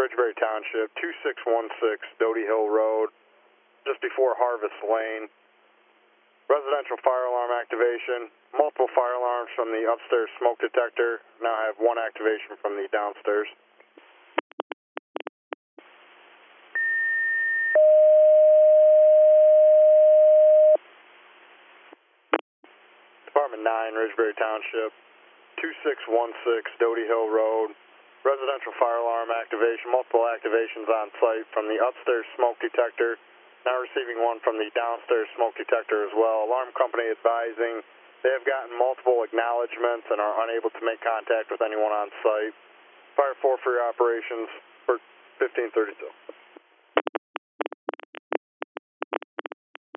Ridgebury Township, 2616 Doty Hill Road, just before Harvest Lane. Residential fire alarm activation. Multiple fire alarms from the upstairs smoke detector. Now I have one activation from the downstairs. Department 9, Ridgebury Township, 2616 Doty Hill Road. Residential fire alarm activation. Multiple activations on site from the upstairs smoke detector. Now receiving one from the downstairs smoke detector as well. Alarm company advising they have gotten multiple acknowledgments and are unable to make contact with anyone on site. Fire 4 for your operations for 1532.